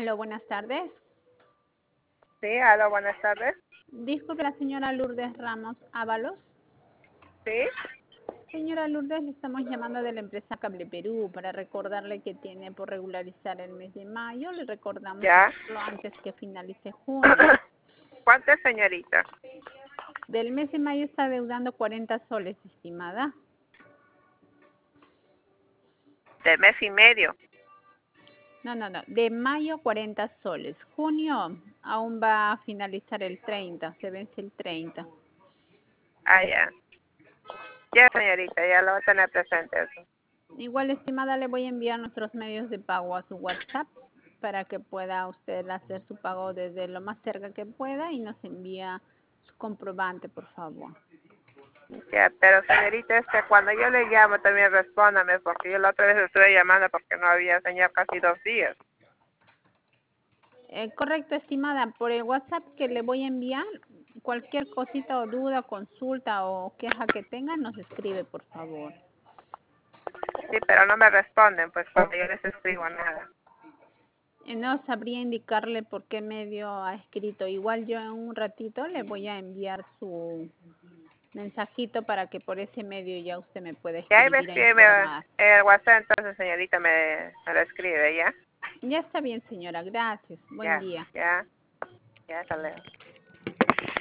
Aló, buenas tardes. Sí, aló, buenas tardes. Disculpe, la señora Lourdes Ramos Ábalos. Sí, Señora Lourdes, le estamos llamando de la empresa Cable Perú para recordarle que tiene por regularizar el mes de mayo. Le recordamos ya. hacerlo antes que finalice junio. ¿Cuánto es, señorita? Del mes de mayo está deudando 40 soles, estimada. De mes y medio. No. De mayo 40 soles. Junio aún va a finalizar el 30, se vence el 30. Ah, ya. Ya, señorita, ya lo voy a tener presente eso. Igual, estimada, le voy a enviar nuestros medios de pago a su WhatsApp para que pueda usted hacer su pago desde lo más cerca que pueda y nos envía su comprobante, por favor. Ya, pero señorita, cuando yo le llamo también respóndame, porque yo la otra vez estuve llamando porque no había señal casi 2 días. Correcto, estimada, por el WhatsApp que le voy a enviar, cualquier cosita o duda, consulta o queja que tenga, nos escribe, por favor. Sí, pero no me responden, pues cuando yo les escribo nada. No sabría indicarle por qué medio ha escrito. Igual yo en un ratito le voy a enviar su mensajito para que por ese medio ya usted me pueda Ya, ahí me escribir a escribe informar. el WhatsApp, entonces señorita me lo escribe, ¿ya? Ya está bien, señora. Gracias. Buen Ya, día. ya, ya, hasta luego.